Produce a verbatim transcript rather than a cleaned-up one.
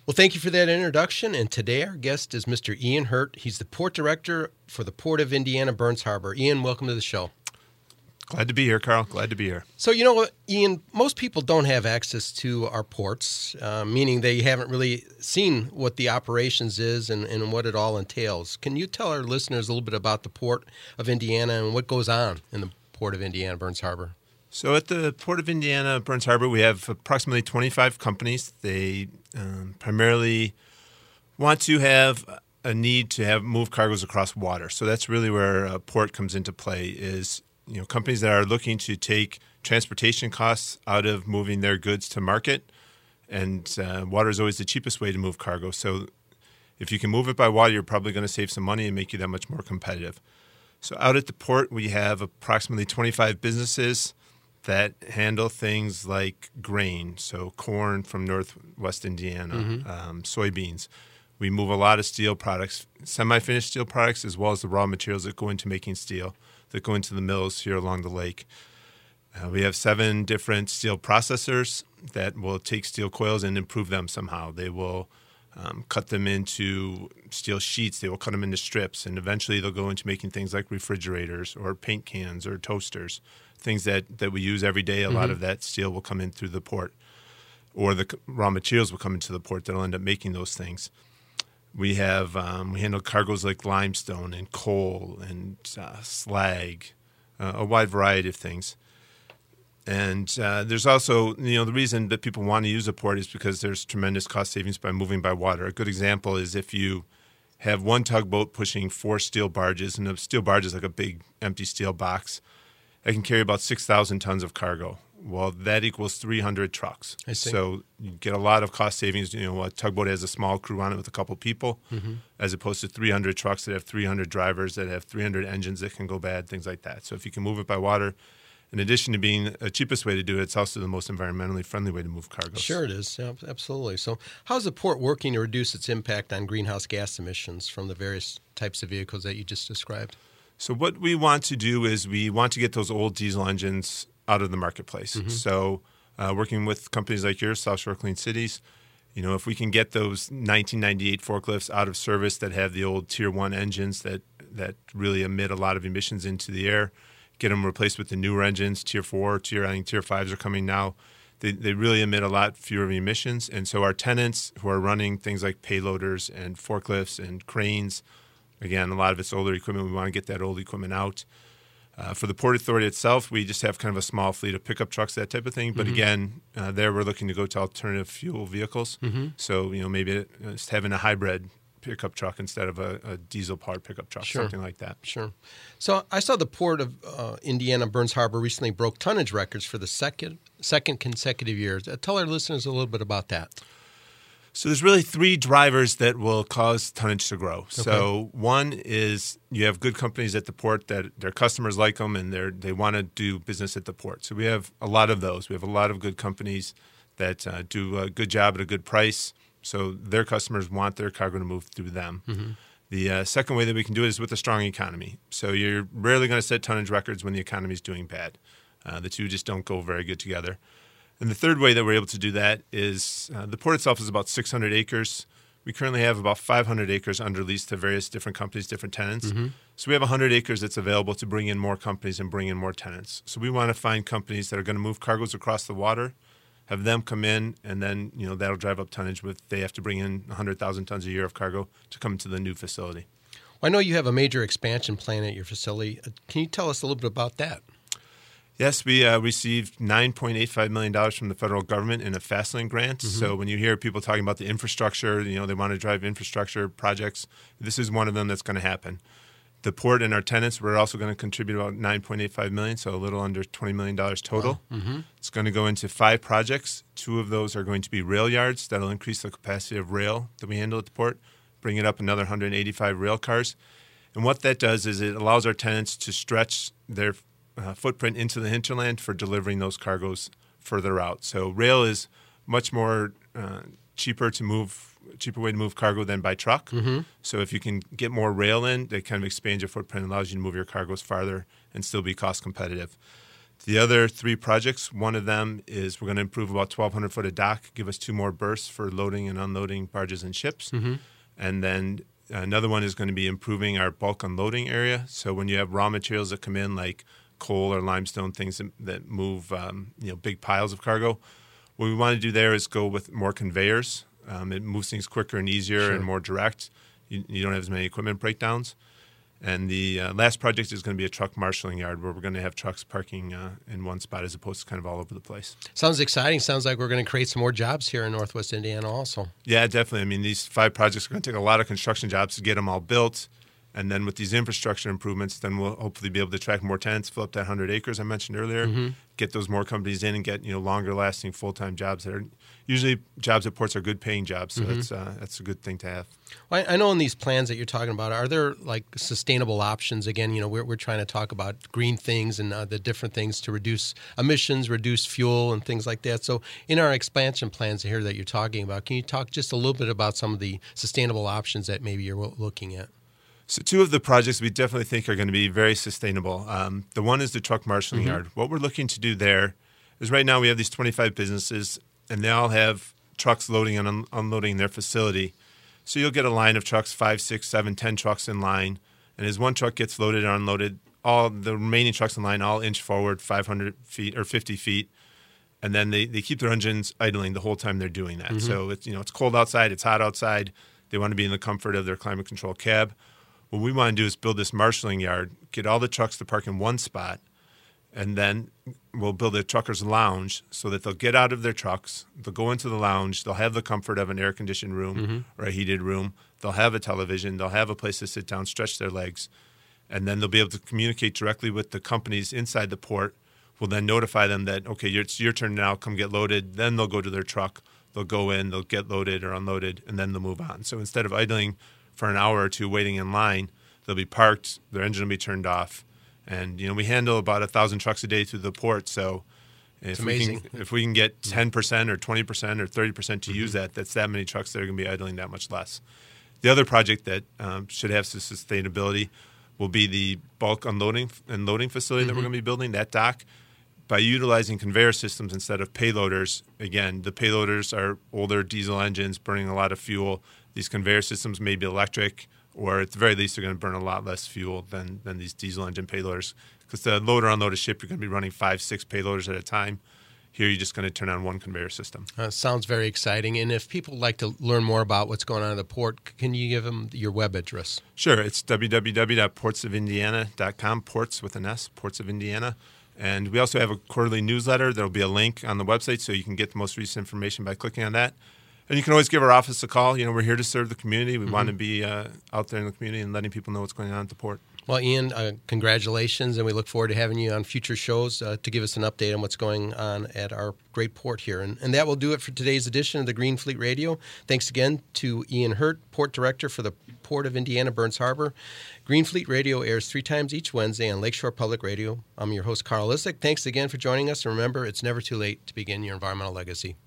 Well, thank you for that introduction. And today our guest is Mister Ian Hurt. He's the Port Director for the Port of Indiana, Burns Harbor. Ian, welcome to the show. Glad to be here, Carl. Glad to be here. So, you know what, Ian, most people don't have access to our ports, uh, meaning they haven't really seen what the operations is and, and what it all entails. Can you tell our listeners a little bit about the Port of Indiana and what goes on in the Port of Indiana, Burns Harbor? So at the Port of Indiana, Burns Harbor, we have approximately twenty-five companies. They um, primarily want to have a need to have move cargoes across water. So that's really where a port comes into play is, you know, companies that are looking to take transportation costs out of moving their goods to market. And uh, water is always the cheapest way to move cargo. So if you can move it by water, you're probably going to save some money and make you that much more competitive. So out at the port, we have approximately twenty-five businesses that handle things like grain, so corn from northwest Indiana, mm-hmm. um, soybeans. We move a lot of steel products, semi-finished steel products, as well as the raw materials that go into making steel, that go into the mills here along the lake. Uh, we have seven different steel processors that will take steel coils and improve them somehow. They will um, cut them into steel sheets. They will cut them into strips, and eventually they'll go into making things like refrigerators or paint cans or toasters. Things that, that we use every day, a mm-hmm. lot of that steel will come in through the port, or the raw materials will come into the port that will end up making those things. We have um, we handle cargoes like limestone and coal and uh, slag, uh, a wide variety of things. And uh, there's also, you know, the reason that people want to use a port is because there's tremendous cost savings by moving by water. A good example is if you have one tugboat pushing four steel barges, and a steel barge is like a big empty steel box. It can carry about six thousand tons of cargo. Well, that equals three hundred trucks. I see. So you get a lot of cost savings. You know, a tugboat has a small crew on it with a couple people, mm-hmm. as opposed to three hundred trucks that have three hundred drivers, that have three hundred engines that can go bad, things like that. So if you can move it by water, in addition to being the cheapest way to do it, it's also the most environmentally friendly way to move cargo. Sure it is. Yeah, absolutely. So how's the port working to reduce its impact on greenhouse gas emissions from the various types of vehicles that you just described? So what we want to do is we want to get those old diesel engines out of the marketplace. Mm-hmm. So uh, working with companies like yours, South Shore Clean Cities, you know, if we can get those nineteen ninety-eight forklifts out of service that have the old Tier one engines that, that really emit a lot of emissions into the air, get them replaced with the newer engines, Tier four, Tier, I think Tier fives are coming now. They, they really emit a lot fewer emissions. And so our tenants who are running things like payloaders and forklifts and cranes, again, a lot of it's older equipment. We want to get that old equipment out. Uh, for the Port Authority itself, we just have kind of a small fleet of pickup trucks, that type of thing. But mm-hmm. again, uh, there we're looking to go to alternative fuel vehicles. Mm-hmm. So, you know, maybe just having a hybrid pickup truck instead of a, a diesel-powered pickup truck, sure. something like that. Sure. So I saw the Port of uh, Indiana, Burns Harbor recently broke tonnage records for the second second consecutive year. Uh, tell our listeners a little bit about that. So there's really three drivers that will cause tonnage to grow. Okay. So one is you have good companies at the port that their customers like them and they they want to do business at the port. So we have a lot of those. We have a lot of good companies that uh, do a good job at a good price. So their customers want their cargo to move through them. Mm-hmm. The uh, second way that we can do it is with a strong economy. So you're rarely going to set tonnage records when the economy is doing bad. Uh, the two just don't go very good together. And the third way that we're able to do that is uh, the port itself is about six hundred acres. We currently have about five hundred acres under lease to various different companies, different tenants. Mm-hmm. So we have one hundred acres that's available to bring in more companies and bring in more tenants. So we want to find companies that are going to move cargoes across the water, have them come in, and then, you know, that'll drive up tonnage with they have to bring in one hundred thousand tons a year of cargo to come to the new facility. Well, I know you have a major expansion plan at your facility. Can you tell us a little bit about that? Yes, we uh, received nine point eight five million dollars from the federal government in a FastLane grant. Mm-hmm. So when you hear people talking about the infrastructure, you know, they want to drive infrastructure projects, this is one of them that's going to happen. The port and our tenants, we're also going to contribute about nine point eight five million dollars, so a little under twenty million dollars total. Wow. Mm-hmm. It's going to go into five projects. Two of those are going to be rail yards. That'll increase the capacity of rail that we handle at the port, bring it up another one hundred eighty-five rail cars. And what that does is it allows our tenants to stretch their uh, footprint into the hinterland for delivering those cargoes further out. So rail is much more uh, cheaper to move cheaper way to move cargo than by truck. Mm-hmm. So if you can get more rail in, that kind of expands your footprint and allows you to move your cargoes farther and still be cost competitive. The other three projects, one of them is we're going to improve about twelve hundred foot of dock, give us two more berths for loading and unloading barges and ships. Mm-hmm. And then another one is going to be improving our bulk unloading area. So when you have raw materials that come in, like coal or limestone, things that, that move um, you know, big piles of cargo, what we want to do there is go with more conveyors. Um, it moves things quicker and easier sure. and more direct. You, you don't have as many equipment breakdowns. And the uh, last project is going to be a truck marshaling yard where we're going to have trucks parking uh, in one spot as opposed to kind of all over the place. Sounds exciting. Sounds like we're going to create some more jobs here in Northwest Indiana also. Yeah, definitely. I mean, these five projects are going to take a lot of construction jobs to get them all built. And then with these infrastructure improvements, then we'll hopefully be able to attract more tenants, fill up that one hundred acres I mentioned earlier, mm-hmm. get those more companies in and get, you know, longer-lasting full-time jobs that are usually jobs at ports are good-paying jobs, so mm-hmm. that's uh, that's a good thing to have. Well, I know in these plans that you're talking about, are there like sustainable options? Again, you know, we're we're trying to talk about green things and uh, the different things to reduce emissions, reduce fuel, and things like that. So in our expansion plans here that you're talking about, can you talk just a little bit about some of the sustainable options that maybe you're looking at? So two of the projects we definitely think are going to be very sustainable. Um, the one is the truck marshaling mm-hmm. yard. What we're looking to do there is right now we have these twenty-five businesses, and they all have trucks loading and un- unloading their facility. So you'll get a line of trucks, five, six, seven, ten trucks in line. And as one truck gets loaded or unloaded, all the remaining trucks in line all inch forward five hundred feet or fifty feet. And then they, they keep their engines idling the whole time they're doing that. Mm-hmm. So it's, you know, it's cold outside, it's hot outside. They want to be in the comfort of their climate control cab. What we want to do is build this marshaling yard, get all the trucks to park in one spot, and then we'll build a trucker's lounge so that they'll get out of their trucks, they'll go into the lounge, they'll have the comfort of an air-conditioned room mm-hmm. or a heated room, they'll have a television, they'll have a place to sit down, stretch their legs, and then they'll be able to communicate directly with the companies inside the port. We'll then notify them that, okay, it's your turn now, come get loaded. Then they'll go to their truck, they'll go in, they'll get loaded or unloaded, and then they'll move on. So instead of idling for an hour or two waiting in line, they'll be parked, their engine will be turned off. And, you know, we handle about one thousand trucks a day through the port. So if we can, if we can get ten percent or twenty percent or thirty percent to mm-hmm. use that, that's that many trucks that are going to be idling that much less. The other project that um, should have some sustainability will be the bulk unloading and loading facility mm-hmm. that we're going to be building, that dock. By utilizing conveyor systems instead of payloaders, again, the payloaders are older diesel engines burning a lot of fuel. These conveyor systems may be electric, or at the very least, they're going to burn a lot less fuel than, than these diesel engine payloaders. Because the load or unload a ship, you're going to be running five, six payloaders at a time. Here, you're just going to turn on one conveyor system. Uh, sounds very exciting. And if people like to learn more about what's going on at the port, can you give them your web address? Sure. It's w w w dot ports of indiana dot com, ports with an S, Ports of Indiana. And we also have a quarterly newsletter. There will be a link on the website so you can get the most recent information by clicking on that. And you can always give our office a call. You know, we're here to serve the community. We mm-hmm. want to be uh, out there in the community and letting people know what's going on at the port. Well, Ian, uh, congratulations, and we look forward to having you on future shows uh, to give us an update on what's going on at our great port here. And, and that will do it for today's edition of the Green Fleet Radio. Thanks again to Ian Hurt, Port Director for the Port of Indiana, Burns Harbor. Green Fleet Radio airs three times each Wednesday on Lakeshore Public Radio. I'm your host, Carl Lisick. Thanks again for joining us, and remember, it's never too late to begin your environmental legacy.